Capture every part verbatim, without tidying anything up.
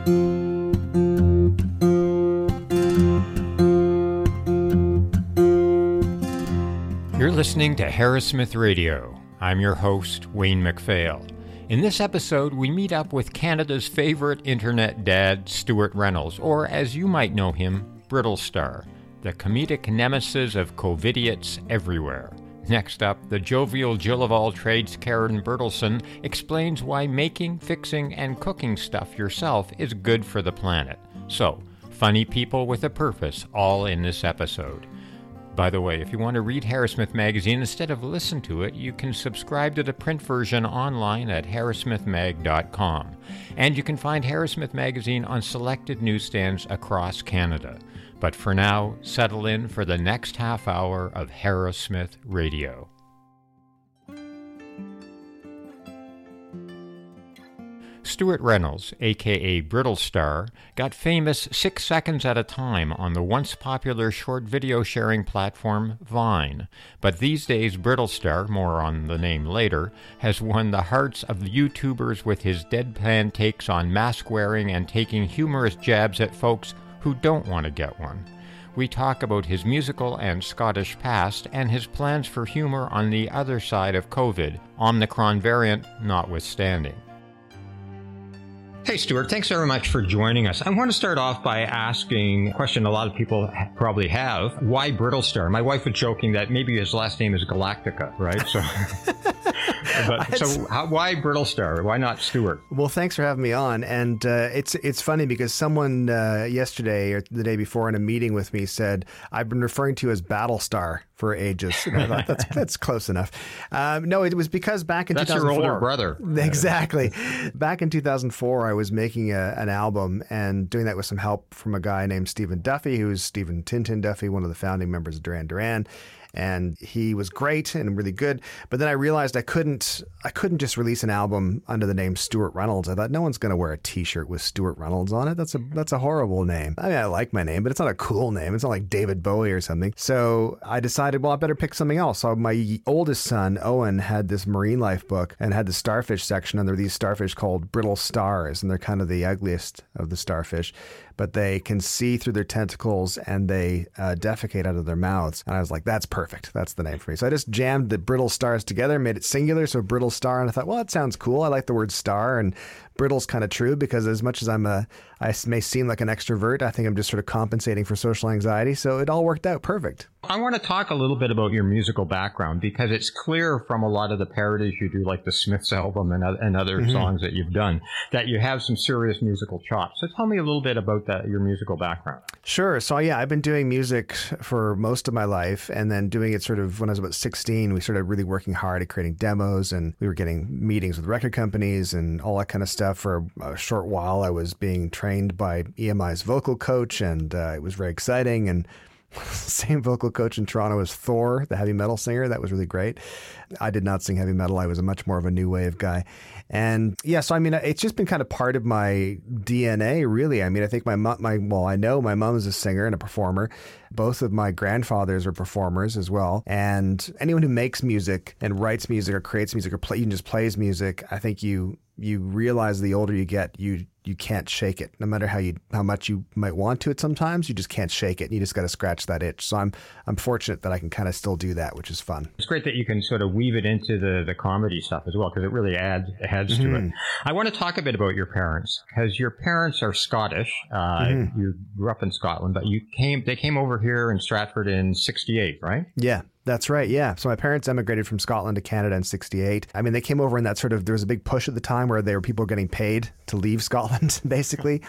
You're listening to Harrismith Radio. I'm your host, Wayne MacPhail. In this episode, we meet up with Canada's favorite internet dad, Stuart Reynolds, or as you might know him, Brittlestar, the comedic nemesis of COVIDiots everywhere. Next up, the jovial Jill of all trades, Karen Bertelson, explains why making, fixing, and cooking stuff yourself is good for the planet. So, funny people with a purpose, all in this episode. By the way, if you want to read Harrismith Magazine instead of listen to it, you can subscribe to the print version online at harrismith mag dot com. And you can find Harrismith Magazine on selected newsstands across Canada. But for now, settle in for the next half hour of Harrismith Radio. Stuart Reynolds, aka Brittlestar, got famous six seconds at a time on the once popular short video sharing platform Vine. But these days, Brittlestar, more on the name later, has won the hearts of the YouTubers with his deadpan takes on mask wearing and taking humorous jabs at folks who don't want to get one. We talk about his musical and Scottish past and his plans for humor on the other side of COVID, Omicron variant notwithstanding. Hey, Stuart, thanks very much for joining us. I want to start off by asking a question a lot of people ha- probably have. Why Brittlestar? My wife was joking that maybe his last name is Galactica, right? So, but, so how, why Brittlestar? Why not Stuart? Well, thanks for having me on. And uh, it's it's funny because someone uh, yesterday or the day before in a meeting with me said, I've been referring to you as Battlestar for ages. And I thought, that's, that's close enough. Um, no, it was because back in that's two thousand four... That's your older brother. Exactly. Back in two thousand four, I was making a, an album and doing that with some help from a guy named Stephen Duffy, who's Stephen Tintin Duffy, one of the founding members of Duran Duran. And he was great and really good. But then I realized I couldn't I couldn't just release an album under the name Stuart Reynolds. I thought no one's going to wear a T-shirt with Stuart Reynolds on it. That's a that's a horrible name. I mean, I like my name, but it's not a cool name. It's not like David Bowie or something. So I decided, well, I better pick something else. So my oldest son, Owen, had this marine life book and had the starfish section. And there were these starfish called brittle stars. And they're kind of the ugliest of the starfish. But they can see through their tentacles and they uh, defecate out of their mouths. And I was like, that's perfect. That's the name for me. So I just jammed the brittle stars together, made it singular, so brittle star. And I thought, well, that sounds cool. I like the word star. And brittle's kind of true because as much as I'm a, I may seem like an extrovert, I think I'm just sort of compensating for social anxiety. So it all worked out perfect. I want to talk a little bit about your musical background because it's clear from a lot of the parodies you do, like the Smiths album and, and other mm-hmm. songs that you've done, that you have some serious musical chops. So tell me a little bit about that, your musical background. Sure. So yeah, I've been doing music for most of my life and then doing it sort of when I was about sixteen, we started really working hard at creating demos and we were getting meetings with record companies and all that kind of stuff. For a short while, I was being trained by E M I's vocal coach and uh, it was very exciting. And same vocal coach in Toronto as Thor, the heavy metal singer. That was really great. I did not sing heavy metal. I was a much more of a new wave guy. And yeah, so I mean, it's just been kind of part of my D N A, really. I mean, I think my mom, my, well, I know my mom is a singer and a performer. Both of my grandfathers are performers as well. And anyone who makes music and writes music or creates music or play, even just plays music, I think you, you realize the older you get, you, you can't shake it. No matter how you, how much you might want to it sometimes, you just can't shake it. You just got to scratch that itch. So I'm, I'm fortunate that I can kind of still do that, which is fun. It's great that you can sort of weave it into the, the comedy stuff as well, because it really adds, adds mm-hmm. to it. I want to talk a bit about your parents, because your parents are Scottish. Uh, mm-hmm. You grew up in Scotland, but you came, they came over here in Stratford in sixty-eight, right? Yeah. That's right. Yeah. So my parents emigrated from Scotland to Canada in sixty-eight. I mean, they came over in that sort of, there was a big push at the time where there were people getting paid to leave Scotland, basically.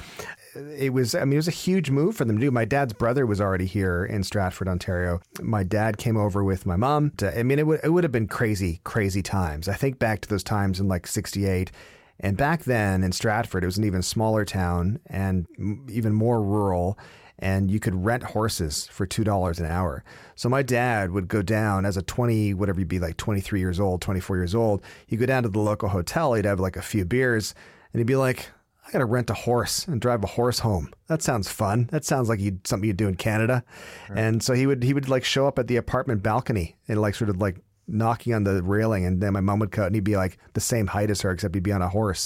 It was, I mean, it was a huge move for them to do. My dad's brother was already here in Stratford, Ontario. My dad came over with my mom. To, I mean, it would, it would have been crazy, crazy times. I think back to those times in like sixty-eight. And back then in Stratford, it was an even smaller town and even more rural. And you could rent horses for two dollars an hour. So my dad would go down as a twenty, whatever you'd be like twenty-three years old, twenty-four years old. He'd go down to the local hotel. He'd have like a few beers and he'd be like, I got to rent a horse and drive a horse home. That sounds fun. That sounds like you'd, something you'd do in Canada. Right. And so he would, he would like show up at the apartment balcony and like sort of like knocking on the railing. And then my mom would come out and he'd be like the same height as her, except he'd be on a horse.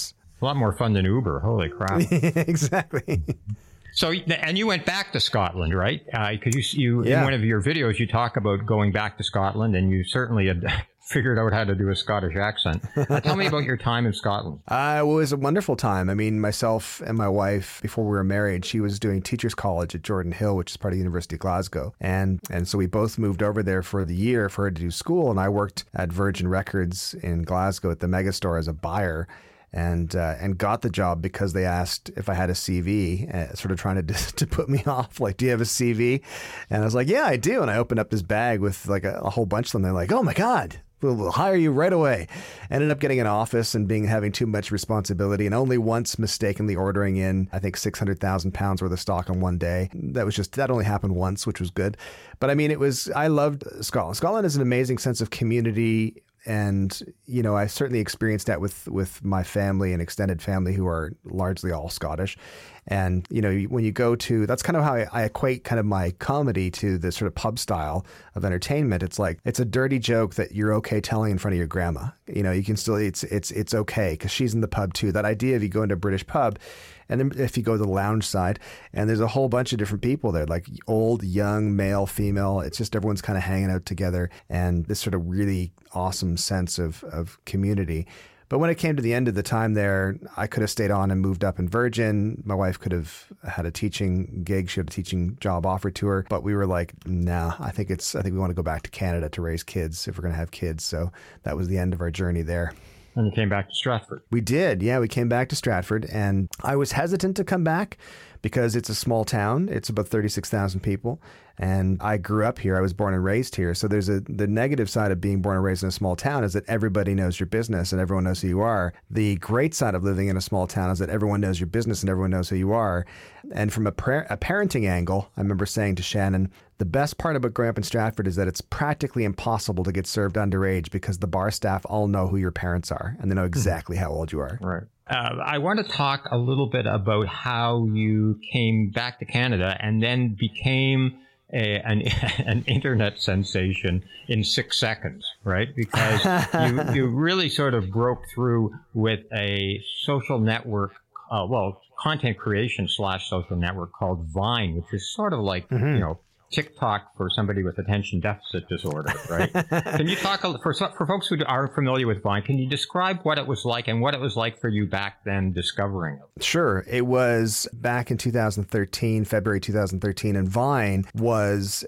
A lot more fun than Uber. Holy crap. Exactly. So, and you went back to Scotland, right? Because uh, you, you yeah. in one of your videos, you talk about going back to Scotland, and you certainly had figured out how to do a Scottish accent. Uh, tell me about your time in Scotland. Uh, it was a wonderful time. I mean, myself and my wife, before we were married, she was doing Teachers College at Jordan Hill, which is part of the University of Glasgow. And and so we both moved over there for the year for her to do school. And I worked at Virgin Records in Glasgow at the Megastore as a buyer. And uh, and got the job because they asked if I had a C V, uh, sort of trying to to put me off. Like, do you have a C V? And I was like, yeah, I do. And I opened up this bag with like a, a whole bunch of them. They're like, oh my God, we'll, we'll hire you right away. Ended up getting an office and being having too much responsibility, and only once mistakenly ordering in, I think, six hundred thousand pounds worth of stock on one day. That was just, that only happened once, which was good. But I mean, it was, I loved Scotland. Scotland has an amazing sense of community. And, you know, I certainly experienced that with, with my family and extended family who are largely all Scottish. And, you know, when you go to, that's kind of how I, I equate kind of my comedy to the sort of pub style of entertainment. It's like, it's a dirty joke that you're okay telling in front of your grandma. You know, you can still, it's, it's, it's okay because she's in the pub too. That idea of you go into a British pub, and then if you go to the lounge side, and there's a whole bunch of different people there, like old, young, male, female. It's just everyone's kind of hanging out together, and this sort of really awesome sense of, of community. But when it came to the end of the time there, I could have stayed on and moved up in Virgin. My wife could have had a teaching gig. She had a teaching job offered to her. But we were like, nah, I think it's, I think we want to go back to Canada to raise kids if we're going to have kids. So that was the end of our journey there. And you came back to Stratford. We did. Yeah, we came back to Stratford. And I was hesitant to come back because it's a small town. It's about thirty-six thousand people. And I grew up here. I was born and raised here. So there's a the negative side of being born and raised in a small town is that everybody knows your business and everyone knows who you are. The great side of living in a small town is that everyone knows your business and everyone knows who you are. And from a, par- a parenting angle, I remember saying to Shannon, the best part about growing up in Stratford is that it's practically impossible to get served underage because the bar staff all know who your parents are and they know exactly how old you are. Right. Uh, I want to talk a little bit about how you came back to Canada and then became a, an, an internet sensation in six seconds, right? Because you, you really sort of broke through with a social network, uh, well, content creation slash social network called Vine, which is sort of like, mm-hmm. you know, TikTok for somebody with attention deficit disorder, right? Can you talk, for for folks who aren't familiar with Vine, can you describe what it was like and what it was like for you back then discovering it? Sure. It was back in two thousand thirteen, February two thousand thirteen, and Vine was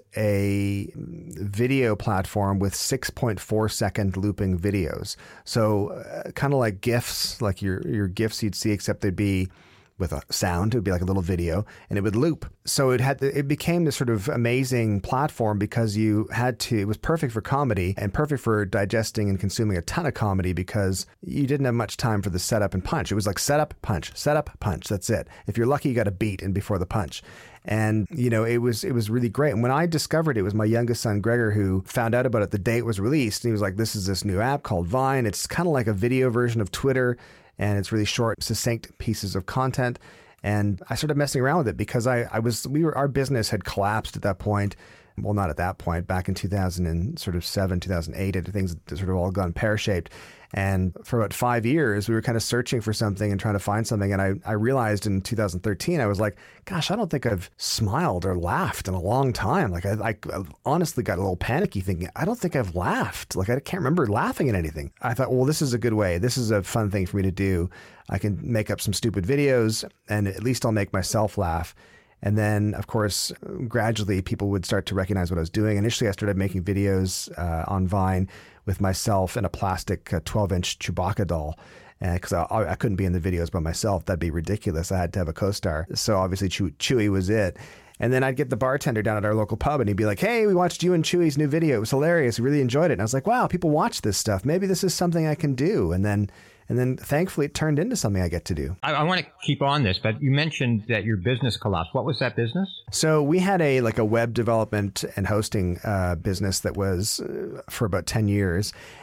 a video platform with six point four second looping videos. So uh, kind of like GIFs, like your, your GIFs you'd see, except they'd be with a sound. It would be like a little video and it would loop. So it had, it became this sort of amazing platform because you had to, it was perfect for comedy and perfect for digesting and consuming a ton of comedy because you didn't have much time for the setup and punch. It was like setup, punch, setup, punch. That's it. If you're lucky, you got a beat in before the punch. And, you know, it was, it was really great. And when I discovered it, it was my youngest son, Gregor, who found out about it the day it was released. And he was like, this is this new app called Vine. It's kind of like a video version of Twitter. And it's really short, succinct pieces of content. And I started messing around with it because I, I was, we were, our business had collapsed at that point. Well, not at that point, back in two thousand seven, two thousand eight, things had sort of all gone pear-shaped. And for about five years, we were kind of searching for something and trying to find something. And I, I realized in two thousand thirteen, I was like, gosh, I don't think I've smiled or laughed in a long time. Like I, I honestly got a little panicky thinking, I don't think I've laughed. Like I can't remember laughing at anything. I thought, well, this is a good way. This is a fun thing for me to do. I can make up some stupid videos and at least I'll make myself laugh. And then, of course, gradually people would start to recognize what I was doing. Initially, I started making videos uh, on Vine with myself and a plastic uh, twelve inch Chewbacca doll. Because I, I couldn't be in the videos by myself. That'd be ridiculous. I had to have a co-star. So obviously Chew- Chewie was it. And then I'd get the bartender down at our local pub and he'd be like, hey, we watched you and Chewie's new video. It was hilarious. We really enjoyed it. And I was like, wow, people watch this stuff. Maybe this is something I can do. And then And then thankfully it turned into something I get to do. I, I want to keep on this, but you mentioned that your business collapsed. What was that business? So we had a like a web development and hosting uh, business that was uh, for about ten years.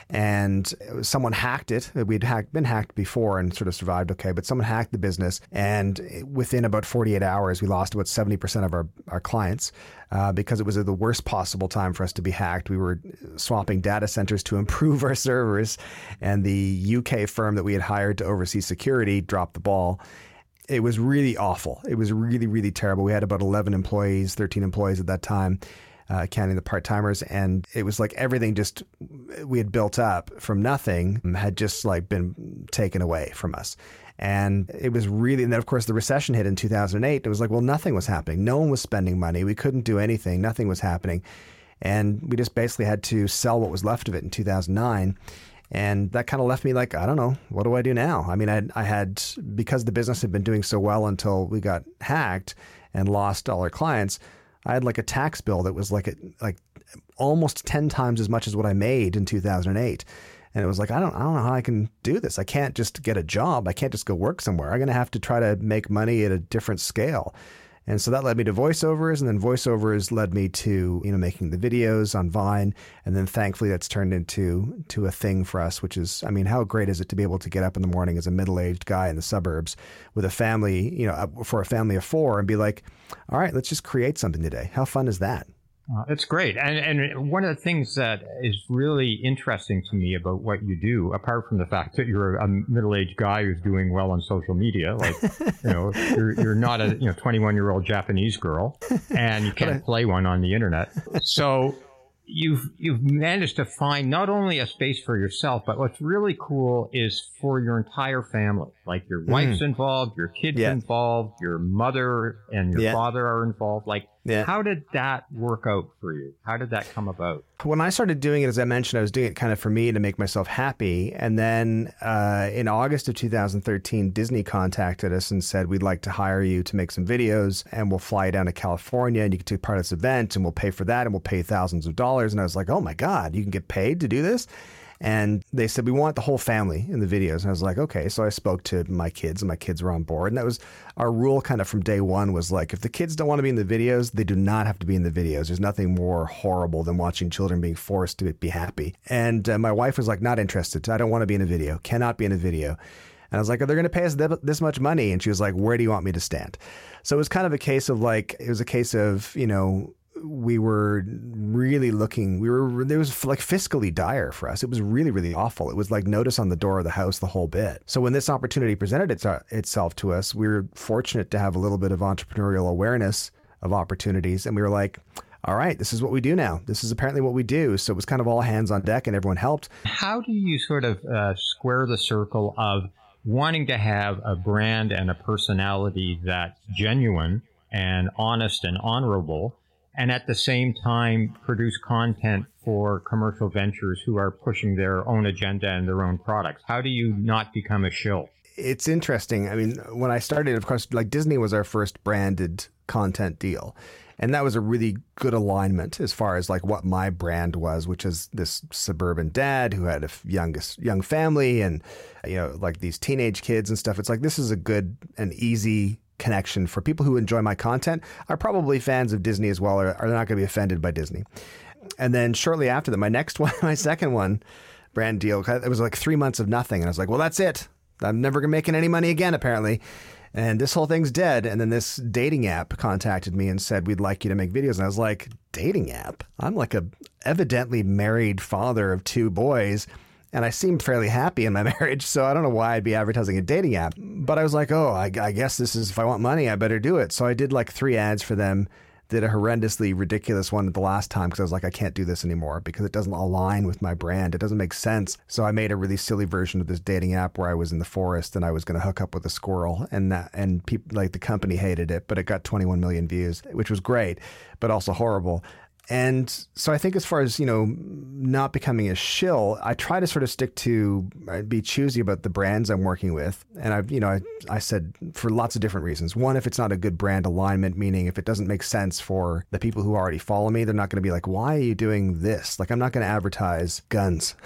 And someone hacked it. We'd hacked, been hacked before and sort of survived okay, but someone hacked the business. And within about forty-eight hours, we lost about seventy percent of our, our clients uh, because it was the worst possible time for us to be hacked. We were swapping data centers to improve our servers, and the U K firm that we had hired to oversee security dropped the ball. It was really awful. It was really, really terrible. We had about eleven employees, thirteen employees at that time. Uh, counting the part-timers, and it was like everything just we had built up from nothing had just like been taken away from us. And it was really, and then of course the recession hit in two thousand eight. It was like, well, nothing was happening. No one was spending money. We couldn't do anything. Nothing was happening. And we just basically had to sell what was left of it in two thousand nine. And that kind of left me like, I don't know, what do I do now? I mean, I, I had, because the business had been doing so well until we got hacked and lost all our clients, I had like a tax bill that was like a, like almost ten times as much as what I made in two thousand eight. And it was like, I don't, I don't know how I can do this. I can't just get a job. I can't just go work somewhere. I'm going to have to try to make money at a different scale. And so that led me to voiceovers, and then voiceovers led me to, you know, making the videos on Vine. And then thankfully that's turned into to a thing for us, which is, I mean, how great is it to be able to get up in the morning as a middle-aged guy in the suburbs with a family, you know, for a family of four, and be like, all right, let's just create something today. How fun is that? Uh, it's great. And, and one of the things that is really interesting to me about what you do, apart from the fact that you're a middle-aged guy who's doing well on social media, like, you know, you're, you're not a, you know, twenty-one-year-old Japanese girl, and you can't play one on the internet. So you've, you've managed to find not only a space for yourself, but what's really cool is for your entire family. Like your wife's mm. involved, your kids yeah. involved, your mother and your yeah. father are involved. Like, yeah. how did that work out for you? How did that come about? When I started doing it, as I mentioned, I was doing it kind of for me to make myself happy. And then uh, in August of two thousand thirteen, Disney contacted us and said, we'd like to hire you to make some videos, and we'll fly you down to California, and you can take part of this event, and we'll pay for that, and we'll pay thousands of dollars. And I was like, oh my God, you can get paid to do this? And they said, we want the whole family in the videos. And I was like, okay. So I spoke to my kids, and my kids were on board. And that was our rule kind of from day one, was like, if the kids don't want to be in the videos, they do not have to be in the videos. There's nothing more horrible than watching children being forced to be happy. And uh, my wife was like, not interested. I don't want to be in a video. Cannot be in a video. And I was like, oh, they're going to pay us th- this much money. And she was like, where do you want me to stand? So it was kind of a case of like, it was a case of, you know, we were really looking, we were, it was like fiscally dire for us. It was really, really awful. It was like notice on the door of the house, the whole bit. So when this opportunity presented its, itself to us, we were fortunate to have a little bit of entrepreneurial awareness of opportunities. And we were like, all right, this is what we do now. This is apparently what we do. So it was kind of all hands on deck, and everyone helped. How do you sort of uh, square the circle of wanting to have a brand and a personality that's genuine and honest and honorable, and at the same time produce content for commercial ventures who are pushing their own agenda and their own products? How do you not become a shill? It's interesting. I mean, when I started, of course, like Disney was our first branded content deal. And that was a really good alignment as far as like what my brand was, which is this suburban dad who had a youngest young family and, you know, like these teenage kids and stuff. It's like, this is a good and easy connection for people who enjoy my content, are probably fans of Disney as well, or are not going to be offended by Disney. And then shortly after that, my next one, my second one, brand deal, it was like three months of nothing. And I was like, well, that's it. I'm never going to make any money again, apparently. And this whole thing's dead. And then this dating app contacted me and said, we'd like you to make videos. And I was like, dating app? I'm like a evidently married father of two boys. And I seemed fairly happy in my marriage, so I don't know why I'd be advertising a dating app. But I was like, oh, I, I guess this is, if I want money, I better do it. So I did like three ads for them, did a horrendously ridiculous one the last time because I was like, I can't do this anymore because it doesn't align with my brand. It doesn't make sense. So I made a really silly version of this dating app where I was in the forest and I was going to hook up with a squirrel. And that, and people, like the company hated it, but it got twenty-one million views, which was great, but also horrible. And so I think as far as, you know, not becoming a shill, I try to sort of stick to, I'd be choosy about the brands I'm working with. And I've, you know, I, I said for lots of different reasons. One, if it's not a good brand alignment, meaning if it doesn't make sense for the people who already follow me, they're not going to be like, why are you doing this? Like, I'm not going to advertise guns.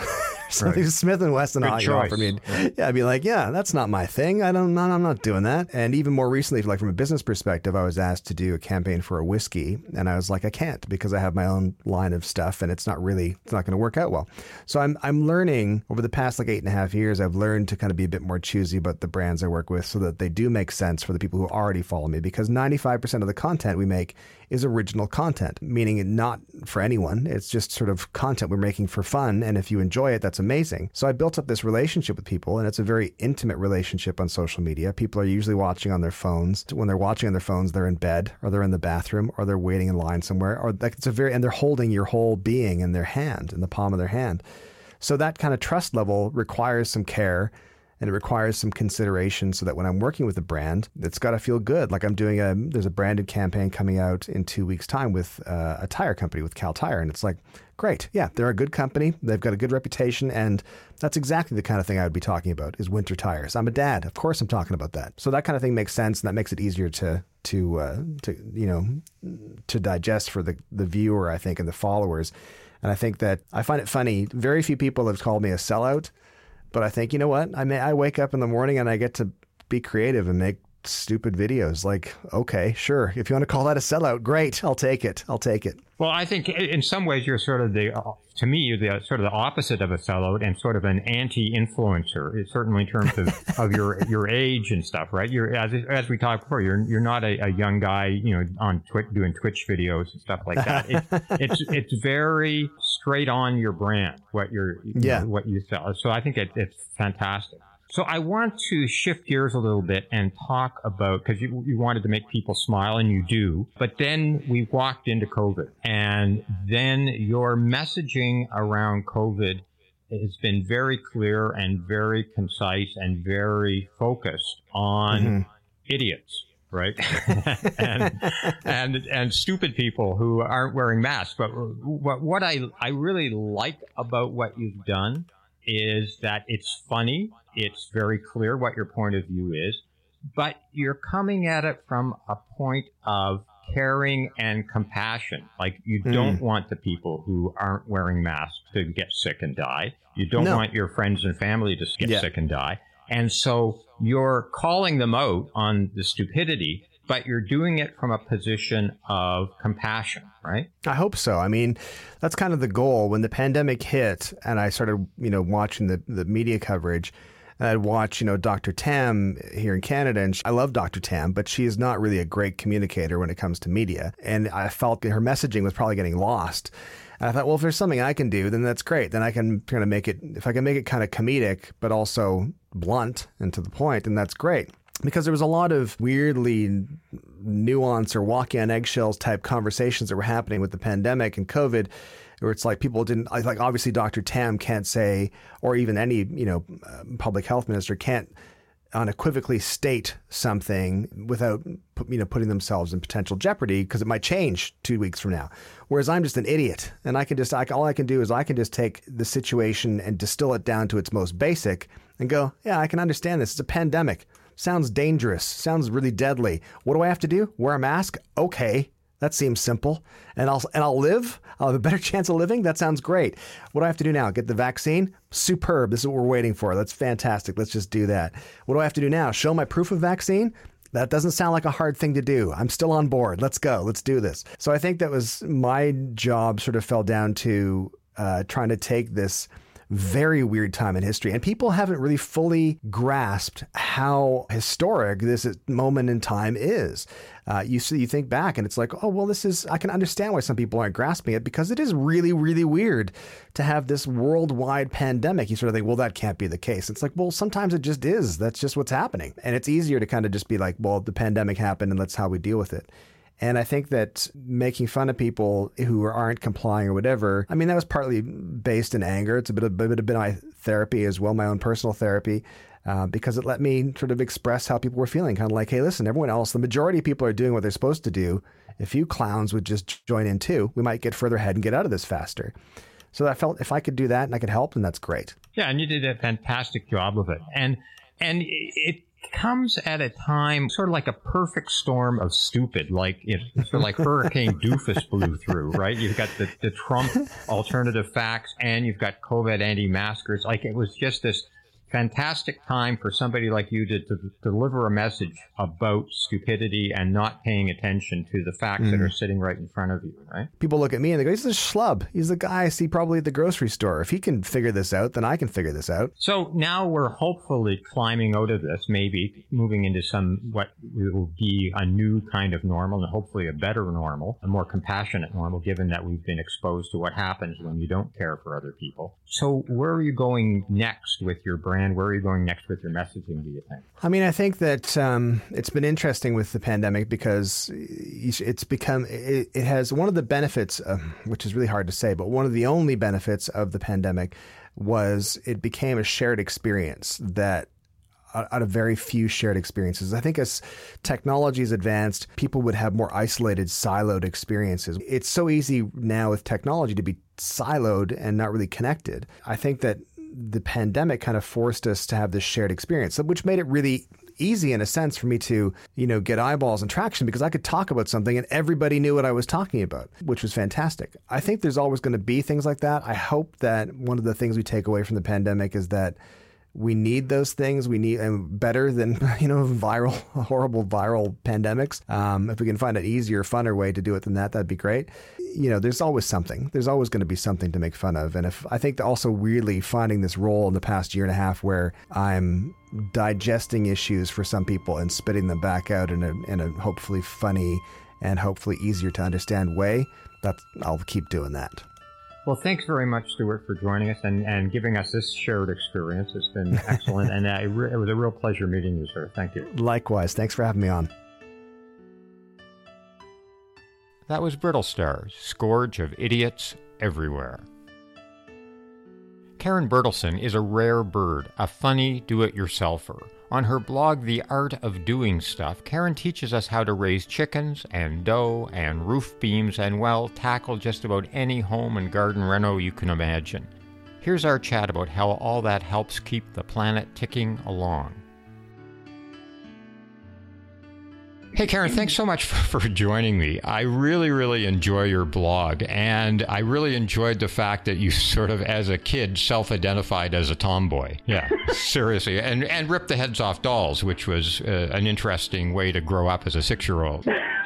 something right. Smith and Wesson offered me. Yeah, I'd be like, yeah, that's not my thing. I don't, I'm not doing that. And even more recently, like from a business perspective, I was asked to do a campaign for a whiskey, and I was like, I can't because I have my own line of stuff, and it's not really, it's not going to work out well. So I'm, I'm learning over the past like eight and a half years. I've learned to kind of be a bit more choosy about the brands I work with, so that they do make sense for the people who already follow me. Because ninety-five percent of the content we make is original content, meaning not for anyone. It's just sort of content we're making for fun. And if you enjoy it, that's amazing. So I built up this relationship with people, and it's a very intimate relationship on social media. People are usually watching on their phones. When they're watching on their phones, they're in bed, or they're in the bathroom, or they're waiting in line somewhere, or like it's a very, and they're holding your whole being in their hand, in the palm of their hand. So that kind of trust level requires some care. And it requires some consideration so that when I'm working with a brand, it's got to feel good. Like I'm doing a, there's a branded campaign coming out in two weeks time with uh, a tire company, with Cal Tire. And it's like, great. Yeah, they're a good company. They've got a good reputation. And that's exactly the kind of thing I would be talking about is winter tires. I'm a dad. Of course I'm talking about that. So that kind of thing makes sense. And that makes it easier to, to, uh, to, you know, to digest for the, the viewer, I think, and the followers. And I think that I find it funny. Very few people have called me a sellout. But I think, you know what? I may, I wake up in the morning and I get to be creative and make stupid videos. Like, okay, sure. If you want to call that a sellout, great. I'll take it. I'll take it. Well, I think in some ways you're sort of the, to me, you're the sort of the opposite of a sellout and sort of an anti-influencer, certainly in terms of, of your your age and stuff, right? You're as as we talked before, you're you're not a, a young guy, you know, on Twitch doing Twitch videos and stuff like that. It, it's it's very straight on your brand, what you're you yeah. know, what you sell. So I think it, it's fantastic. So I want to shift gears a little bit and talk about, because you, you wanted to make people smile, and you do, but then we walked into COVID, and then your messaging around COVID has been very clear and very concise and very focused on mm-hmm. idiots, right? and, and and stupid people who aren't wearing masks. But what, what I, I really like about what you've done is that it's funny. It's very clear what your point of view is, but you're coming at it from a point of caring and compassion. Like you mm. don't want the people who aren't wearing masks to get sick and die. You don't no. want your friends and family to get yeah. sick and die. And so you're calling them out on the stupidity, but you're doing it from a position of compassion, right? I hope so. I mean, that's kind of the goal. When the pandemic hit and I started, you know, watching the, the media coverage, I'd watch, you know, Doctor Tam here in Canada, and she, I love Doctor Tam, but she is not really a great communicator when it comes to media. And I felt that her messaging was probably getting lost. And I thought, well, if there's something I can do, then that's great. Then I can kind of make it, if I can make it kind of comedic, but also blunt and to the point, then that's great. Because there was a lot of weirdly nuanced or walking on eggshells type conversations that were happening with the pandemic and COVID, where it's like people didn't, like obviously Doctor Tam can't say, or even any, you know, uh, public health minister can't unequivocally state something without, you know, putting themselves in potential jeopardy because it might change two weeks from now. Whereas I'm just an idiot, and I can just, I, all I can do is I can just take the situation and distill it down to its most basic and go, yeah, I can understand this. It's a pandemic. Sounds dangerous. Sounds really deadly. What do I have to do? Wear a mask? Okay. That seems simple. And I'll and I'll live. I'll have a better chance of living. That sounds great. What do I have to do now? Get the vaccine? Superb. This is what we're waiting for. That's fantastic. Let's just do that. What do I have to do now? Show my proof of vaccine? That doesn't sound like a hard thing to do. I'm still on board. Let's go. Let's do this. So I think that was my job sort of fell down to uh, trying to take this very weird time in history. And people haven't really fully grasped how historic this moment in time is. Uh, you see, you think back and it's like, oh, well, this is, I can understand why some people aren't grasping it because it is really, really weird to have this worldwide pandemic. You sort of think, well, that can't be the case. It's like, well, sometimes it just is. That's just what's happening. And it's easier to kind of just be like, well, the pandemic happened and that's how we deal with it. And I think that making fun of people who aren't complying or whatever, I mean, that was partly based in anger. It's a bit of, a bit of my therapy as well, my own personal therapy, uh, because it let me sort of express how people were feeling. Kind of like, hey, listen, everyone else, the majority of people are doing what they're supposed to do. If you clowns would just join in too, we might get further ahead and get out of this faster. So I felt if I could do that and I could help, then that's great. Yeah, and you did a fantastic job of it. And and it comes at a time sort of like a perfect storm of stupid, like if sort of like Hurricane Doofus blew through, right? You've got the, the Trump alternative facts and you've got COVID anti-maskers. Like it was just this fantastic time for somebody like you to, to, to deliver a message about stupidity and not paying attention to the facts mm. that are sitting right in front of you, right? People look at me and they go, he's a schlub. He's the guy I see probably at the grocery store. If he can figure this out, then I can figure this out. So now we're hopefully climbing out of this, maybe moving into some what will be a new kind of normal and hopefully a better normal, a more compassionate normal, given that we've been exposed to what happens when you don't care for other people. So where are you going next with your brand? Where are you going next with your messaging, do you think? I mean, I think that um, it's been interesting with the pandemic because it's become, it, it has one of the benefits, uh, which is really hard to say, but one of the only benefits of the pandemic was it became a shared experience that out of very few shared experiences. I think as technology has advanced, people would have more isolated, siloed experiences. It's so easy now with technology to be siloed and not really connected. I think that the pandemic kind of forced us to have this shared experience, which made it really easy in a sense for me to, you know, get eyeballs and traction because I could talk about something and everybody knew what I was talking about, which was fantastic. I think there's always going to be things like that. I hope that one of the things we take away from the pandemic is that we need those things. We need and better than, you know, viral, horrible viral pandemics. Um, if we can find an easier, funner way to do it than that, that'd be great. You know, there's always something. There's always going to be something to make fun of. And if I think that also really finding this role in the past year and a half where I'm digesting issues for some people and spitting them back out in a in a hopefully funny and hopefully easier to understand way, that's I'll keep doing that. Well, thanks very much, Stuart, for joining us and, and giving us this shared experience. It's been excellent, and I re- it was a real pleasure meeting you, sir. Thank you. Likewise. Thanks for having me on. That was Brittlestar's Scourge of Idiots Everywhere. Karen Bertelson is a rare bird, a funny do-it-yourselfer. On her blog, The Art of Doing Stuff, Karen teaches us how to raise chickens and dough and roof beams and, well, tackle just about any home and garden reno you can imagine. Here's our chat about how all that helps keep the planet ticking along. Hey, Karen, thanks so much for, for joining me. I really, really enjoy your blog, and I really enjoyed the fact that you sort of, as a kid, self-identified as a tomboy. Yeah, seriously, and and ripped the heads off dolls, which was uh, an interesting way to grow up as a six-year-old.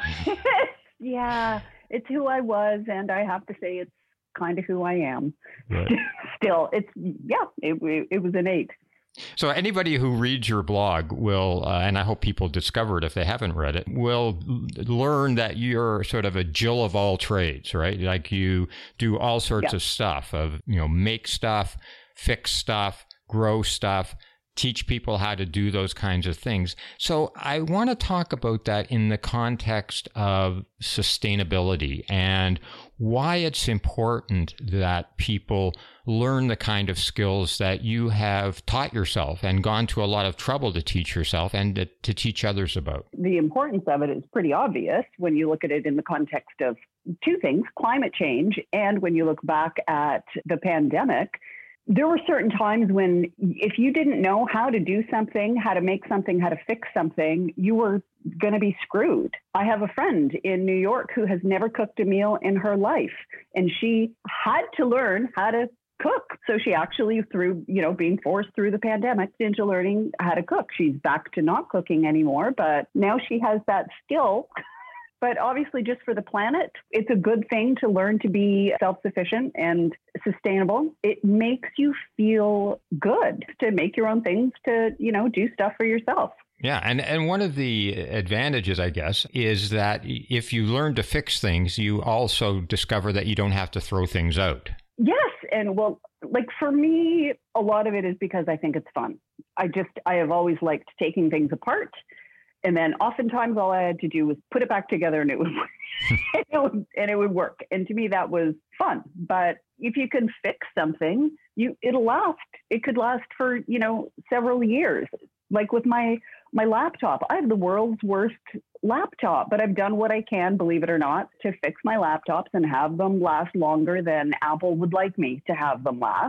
Yeah, it's who I was, and I have to say it's kind of who I am. Right. Still, it's, yeah, it, it was innate. So anybody who reads your blog will, uh, and I hope people discover it if they haven't read it, will learn that you're sort of a Jill of all trades, right? Like you do all sorts yeah. of stuff of, you know, make stuff, fix stuff, grow stuff, teach people how to do those kinds of things. So I want to talk about that in the context of sustainability and why it's important that people learn the kind of skills that you have taught yourself and gone to a lot of trouble to teach yourself and to, to teach others about. The importance of it is pretty obvious when you look at it in the context of two things, climate change, and when you look back at the pandemic. There were certain times when if you didn't know how to do something, how to make something, how to fix something, you were going to be screwed. I have a friend in New York who has never cooked a meal in her life, and she had to learn how to cook. So she actually, through, you know, being forced through the pandemic into learning how to cook. She's back to not cooking anymore, but now she has that skill. But obviously, just for the planet, it's a good thing to learn to be self-sufficient and sustainable. It makes you feel good to make your own things, to, you know, do stuff for yourself. Yeah. And, and one of the advantages, I guess, is that if you learn to fix things, you also discover that you don't have to throw things out. Yes. And well, like for me, a lot of it is because I think it's fun. I just, I have always liked taking things apart. And then oftentimes all I had to do was put it back together and it would, and it would, and it would work. And to me, that was fun. But if you can fix something, you, it'll last. It could last for, you know, several years. Like with my, my laptop, I have the world's worst laptop, but I've done what I can, believe it or not, to fix my laptops and have them last longer than Apple would like me to have them last.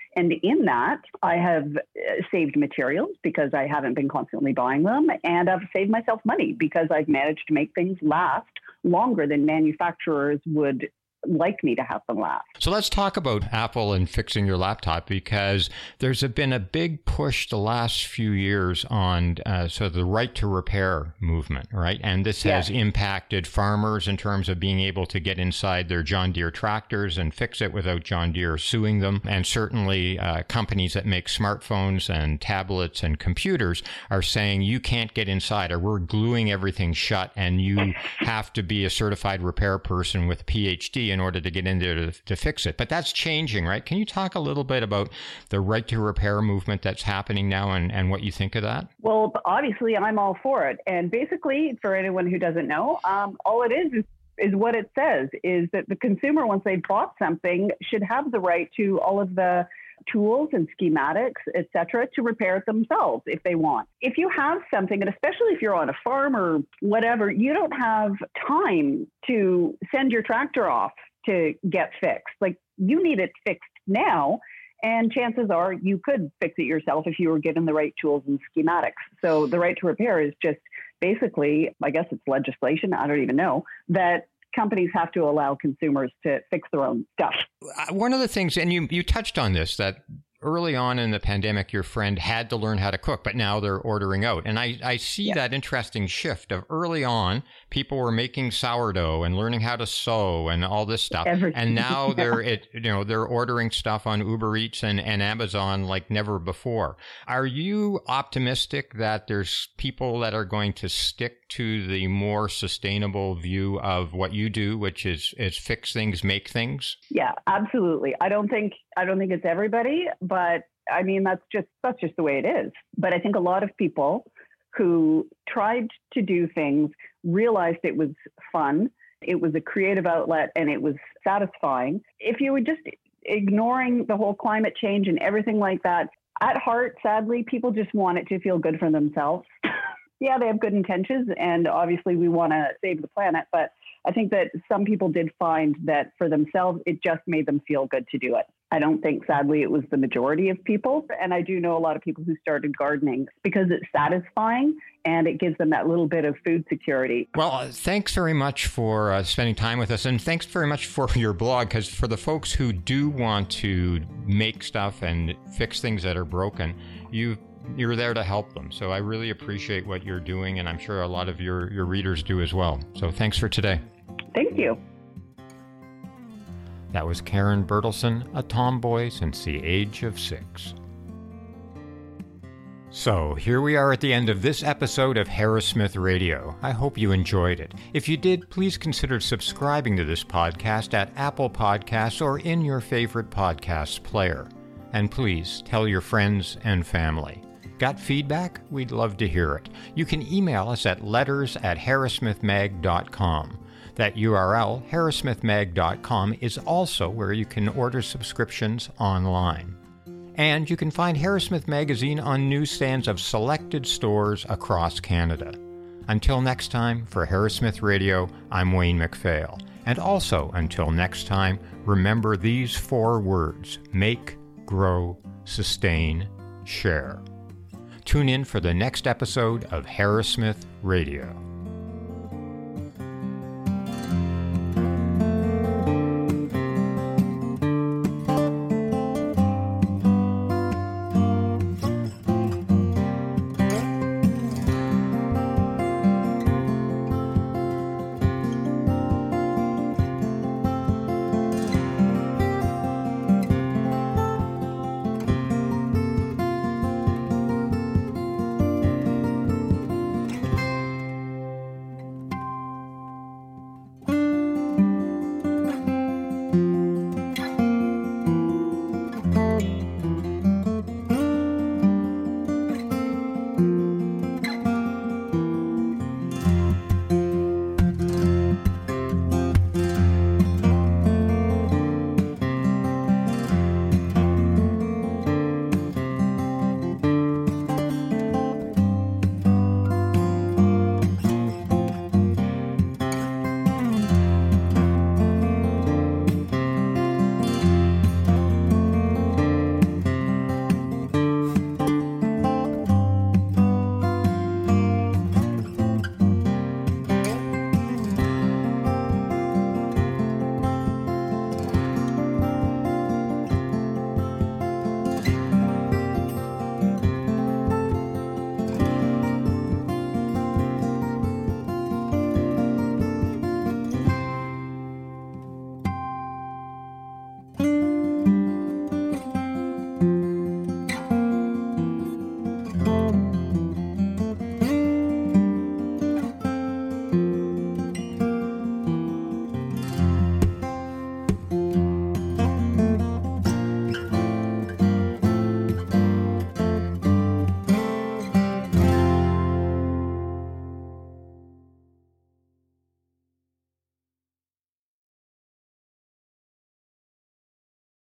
And in that, I have saved materials because I haven't been constantly buying them. And I've saved myself money because I've managed to make things last longer than manufacturers would like me to have them last. So let's talk about Apple and fixing your laptop, because there's been a big push the last few years on uh, sort of the right to repair movement, right? And this has yes. impacted farmers in terms of being able to get inside their John Deere tractors and fix it without John Deere suing them. And certainly uh, companies that make smartphones and tablets and computers are saying you can't get inside, or we're gluing everything shut and you have to be a certified repair person with a P H D in order to get in there to, to fix it. But that's changing, right? Can you talk a little bit about the right to repair movement that's happening now and, and what you think of that? Well, obviously, I'm all for it. And basically, for anyone who doesn't know, um, all it is is is what it says, is that the consumer, once they've bought something, should have the right to all of the tools and schematics, et cetera, to repair it themselves if they want. If you have something, and especially if you're on a farm or whatever, you don't have time to send your tractor off to get fixed. Like, you need it fixed now. And chances are you could fix it yourself if you were given the right tools and schematics. So the right to repair is just basically, I guess it's legislation, I don't even know, that companies have to allow consumers to fix their own stuff. One of the things, and you, you touched on this, that early on in the pandemic, your friend had to learn how to cook, but now they're ordering out. And I, I see yeah. that interesting shift of early on, people were making sourdough and learning how to sew and all this stuff. Everything. And now yeah. they're, it, you know, they're ordering stuff on Uber Eats and, and Amazon like never before. Are you optimistic that there's people that are going to stick to the more sustainable view of what you do, which is, is fix things, make things? Yeah, absolutely. I don't think, I don't think it's everybody, but I mean, that's just, that's just the way it is. But I think a lot of people who tried to do things realized it was fun, it was a creative outlet, and it was satisfying. If you were just ignoring the whole climate change and everything like that, at heart, sadly, people just want it to feel good for themselves. Yeah, they have good intentions, and obviously we want to save the planet, but I think that some people did find that for themselves, it just made them feel good to do it. I don't think, sadly, it was the majority of people. And I do know a lot of people who started gardening because it's satisfying and it gives them that little bit of food security. Well, uh, thanks very much for uh, spending time with us. And thanks very much for your blog, because for the folks who do want to make stuff and fix things that are broken, you you're there to help them. So I really appreciate what you're doing, and I'm sure a lot of your, your readers do as well. So thanks for today. Thank you. That was Karen Bertelsen, a tomboy since the age of six. So here we are at the end of this episode of Harris-Smith Radio. I hope you enjoyed it. If you did, please consider subscribing to this podcast at Apple Podcasts or in your favorite podcast player. And please tell your friends and family. Got feedback? We'd love to hear it. You can email us at letters at harris smith mag dot com. That U R L, harris smith mag dot com, is also where you can order subscriptions online. And you can find Harris-Smith Magazine on newsstands of selected stores across Canada. Until next time, for Harris-Smith Radio, I'm Wayne MacPhail. And also, until next time, remember these four words: make, grow, sustain, share. Tune in for the next episode of Harris-Smith Radio.